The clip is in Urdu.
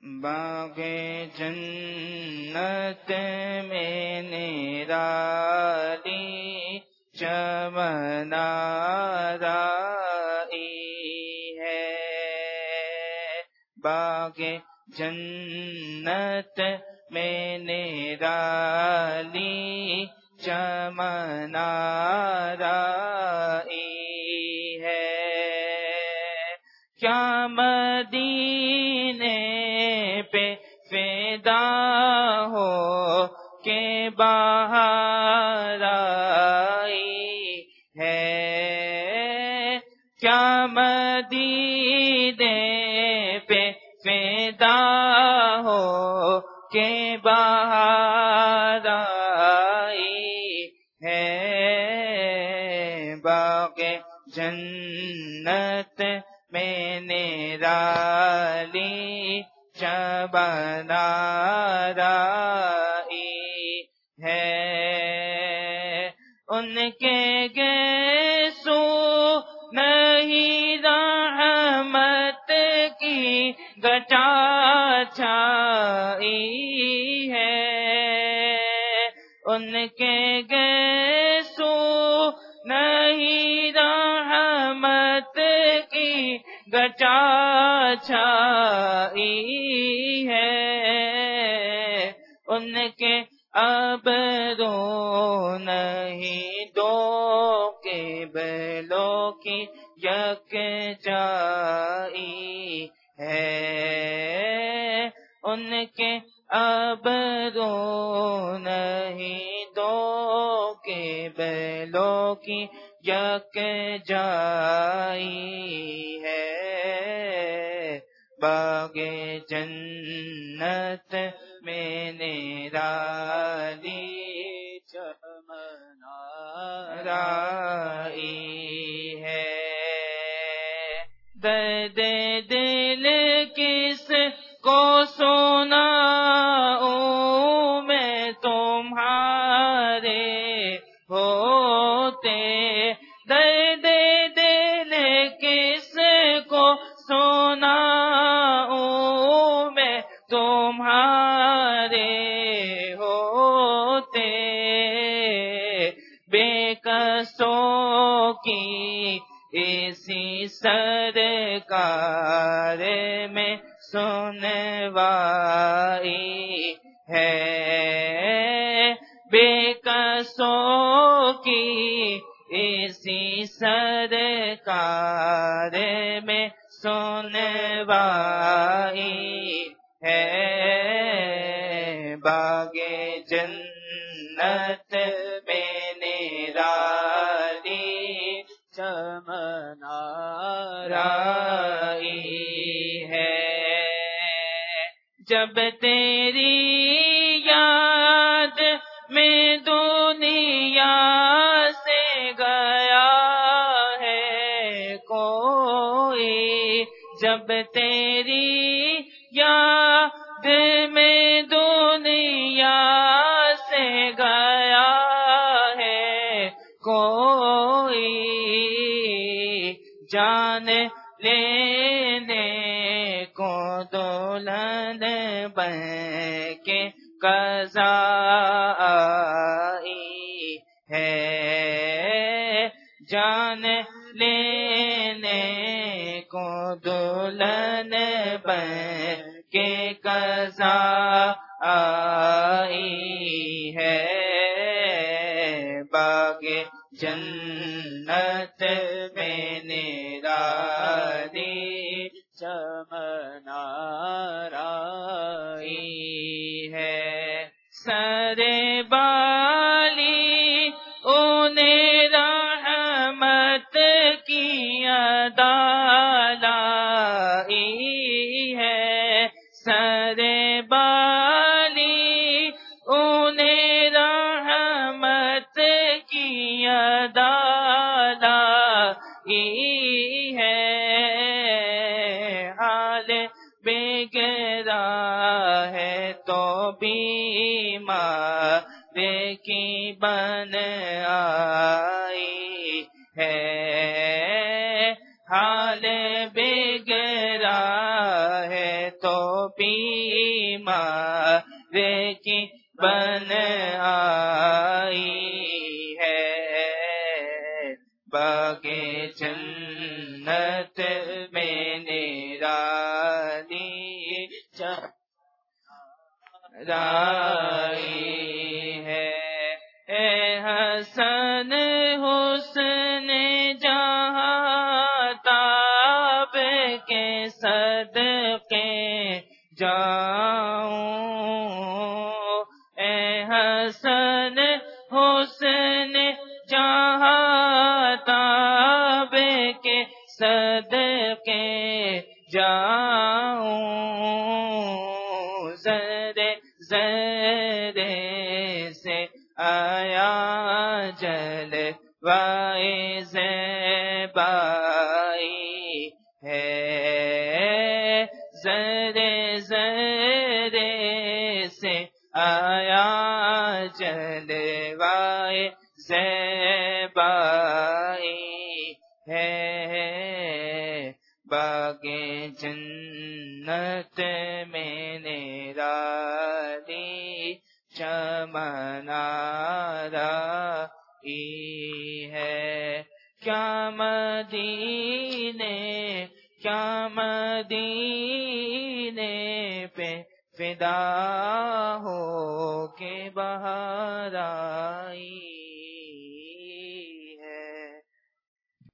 باغ جنت میں نرالی چمن آرائی ہے، باغ جنت میں نرالی چمن آرائی ہے، کیا مدینے پہ فدا ہو کہ بہار آئی ہے، کیا مدینے پہ فدا ہو کہ بہار آئی ہے، باغ جنت میں نرالی چمن آرائی ہے، ان کے گیسو نہیں رحمت کی گٹا چھائی ہے، ان کے گیسو نہیں رحمت کی گٹا چھائی ہے، ان کے ابرو نہیں دو قبلوں کی یکجائی ہے، ان کے ابرو نہیں دو قبلوں کی یکجائی ہے، باغ جنت میں نرالی چمن آرائی ہے، درد دل کس کو سناؤں میں تمہارے ہوتے، درد دل کس کو سناؤں میں تمہارے ہوتے، بے کسوں کی اسی سرکار میں سنوائی ہے، بے کسوں کی اسی سرکار میں سنوائی ہے، باغ جنت میں نرالی چمن آرائی ہے، جب تیری یاد میں دنیا سے گیا ہے کوئی، جب تیری یاد میں دنیا سے گیا ہے کوئی، جان لینے کو دلہن بن کے قضا آئی ہے، جان لینے کو دلہن بن کے قضا آئی ہے، باغ جنت میں نرالی چمن آرائی ہے، سر بالی انہیں رحمت کی ادا لائی ہے، سر بالی انہیں رحمت کی ادا لائی ہے، حال بگڑا ہے تو بیمار کی بن آئی ہے، حال بگڑا ہے تو بیمارے کی بن آئی ہے، باغ جنت میں نرالی رائی ہے۔ اے حسن حسن جہاں تاب کے صدقے جاؤں، اے حسن حسن جہاں تاب کے صدقے جاؤں، ذرے ذرے سے آیا جلوۂ زیبائی ہے، ذرے ذرے سے آیا جلوۂ زیبائی ہے، باغ جنت میں نرالی چمن آرائی ہے۔ کیا مدینے پہ فدا ہو کے بہار آئی۔